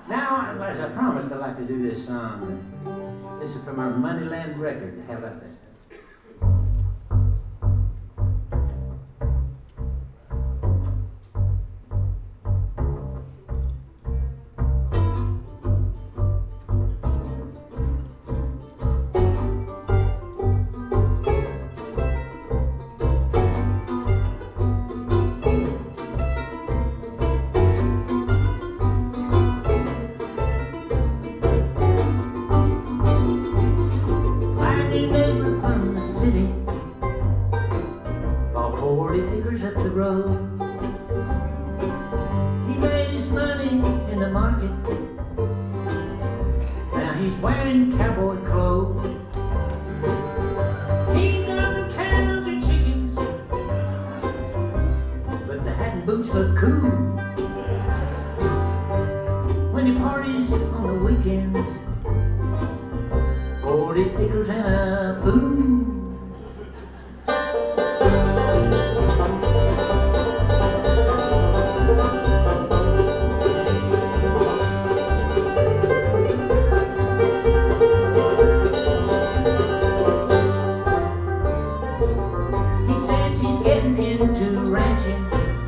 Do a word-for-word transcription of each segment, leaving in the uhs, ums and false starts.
Now, as I promised, I'd like to do this song. This is from our Moneyland record. How about that? Forty acres up the road. He made his money in the market. Now he's wearing cowboy clothes. He ain't got no cows or chickens, but the hat and boots look cool. When he parties on the weekends, forty acres and a fool. Into ranching,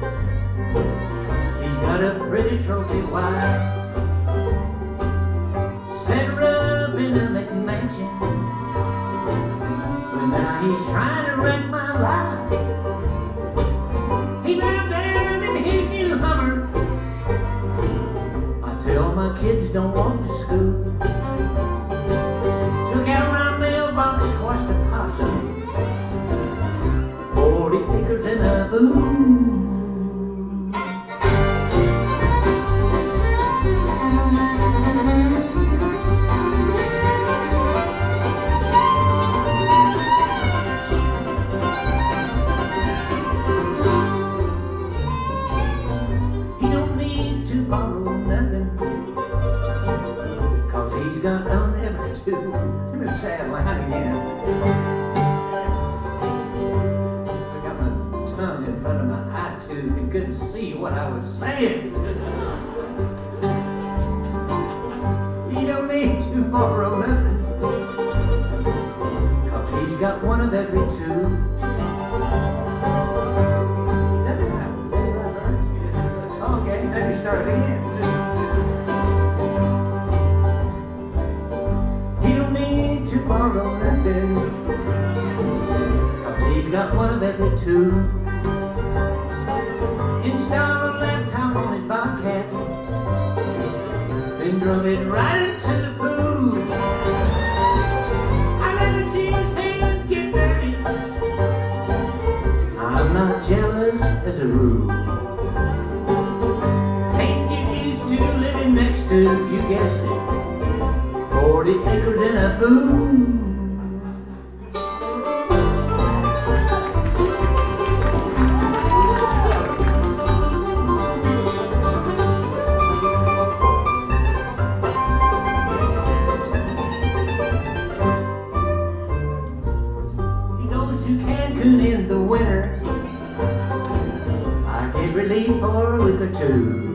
he's got a pretty trophy wife, set her up in a McMansion, but now he's trying to wreck my life. He drives there in his new Hummer. I tell my kids don't walk to school. Took out my mailbox, squashed a possum. Forty acres and a fool. He don't need to borrow nothing, cause he's got none ever to. I'm in a sad line again. In front of my eye tooth and couldn't see what I was saying. He don't need to borrow nothing, cause he's got one of every two. Is that the right? Is that the right? Okay, let me start again. He don't need to borrow nothing, cause he's got one of every two. Install a laptop on his Bobcat, then drove it right into the pool. I never seen his hands get dirty. I'm not jealous as a rule. Can't get used to living next to, you guessed it, forty acres and a fool. To Cancun in the winter, I get relief for a week or two.